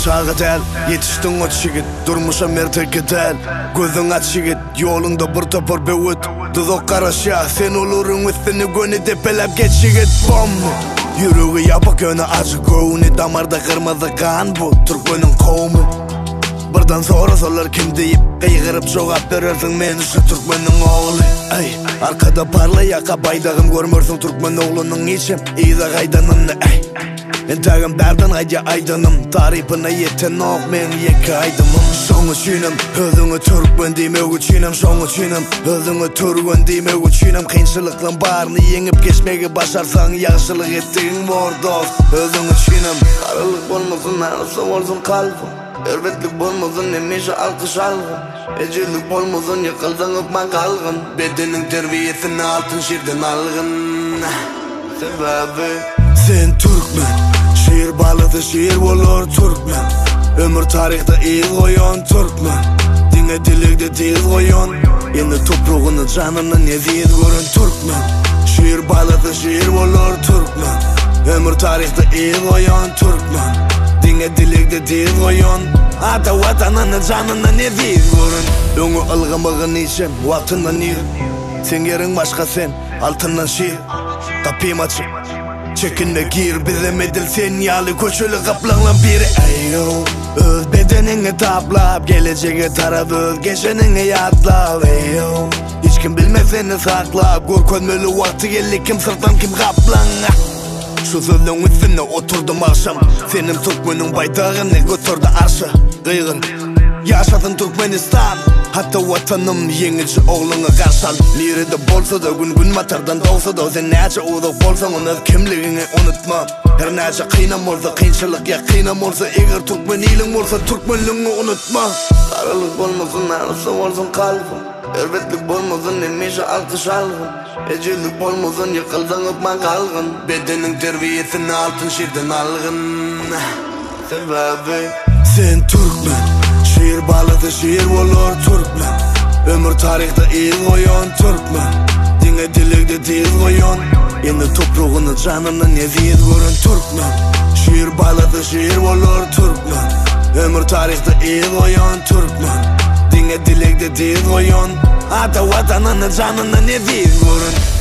çağı del Yetiştin o çigit durmuşa merteki del Gözün aç çigit yolunda bir topur bewit Dudok karışa sen olurun üstünü gönü tepelep geç çigit Bomba Yüreği yapık önü acı göğünü Damarda kırmızı kan bu Türkmenin kovmu Birden sorar kim deyip Kıygırıp cevap verirsin men şu Türkmenin oğlu Ay, arkada parlayak baydağım görmürsün Türkmen oğlunun içim İyide kaydanını ay Entağım berden ayca aydanım Tarifine yeten ok men yeki aydımım Şoňa çiğnem özüňi Türkmen diýmek üçinem Şoňa çiğnem özüňi Türkmen diýmek üçinem Kynçylyklaryň baryny ýeňip geçmegi başarsaň ýagşylyk etdiň bor dost Özüňi çiğnem Garalyk bolmasyn narsa bolsun kalbym Elbetlik bolmasın nemişe alkış algın Ecelik bolmasın yıkıldın öpman kalgın Bedenin terbiyesini altın şirden algın Sebebi Sen Türkmen Şiir balıdı şiir bolur Türkmen Ömür tarihte iyi koyon Türkmen Dine dilikde değil koyon Yeni toprağını canını nezid görün Türkmen Şiir balıdı şiir bolur Türkmen Ömür tarihte iyi koyon Türkmen Dine dilikde değil koyon Ata vatanını canını nezid görün Öňü ılgımıgın içem vaktından yer Sen yerin başka sen altından şiir Kapıyım açık Çekinme gir bizim edilsen yalı koşulu kaplanla biri Ayo öz bedenini taplap Geleceğe taraf öz geçenini yatlap Ayo hiç kim bilmez seni saklap Görkönmeli vakti geldi kim sırttan kim kaplan Şu sözün üstüne oturdum akşam Senin Türkmenin baydağını götürdü arşa Kıygın Yaşadın Türkmenistan Hatta vatanım yenici oğlunu karşal Lirede bolsa da gün matardan doğsa da Sen nece uğdak bolsan onu kimliğini unutma Her nece kıynam olsa kynçylyk ya kıynam olsa Eger Türkmen ilin olsa Türkmenliğini unutma Garalyk bolmasın narsa bolsun kalbim Elbetlik bolmasın nemişe alkış algın Ecelik bolmasın yıkıldın öpman kalgın Bedenin terbiyesini altın şirden algın Sebebi Sen Türkmen Şiir balıdı şiir bolur Türkmen Ömür tarihte iyi koyon Türkmen Dine dilikde değil koyon Yeni toprağını canını nezid görün Türkmen Şiir balıdı şiir bolur Türkmen Ömür tarihte iyi koyon Türkmen Dine dilikde değil koyon Ata vatanını canını nezid görün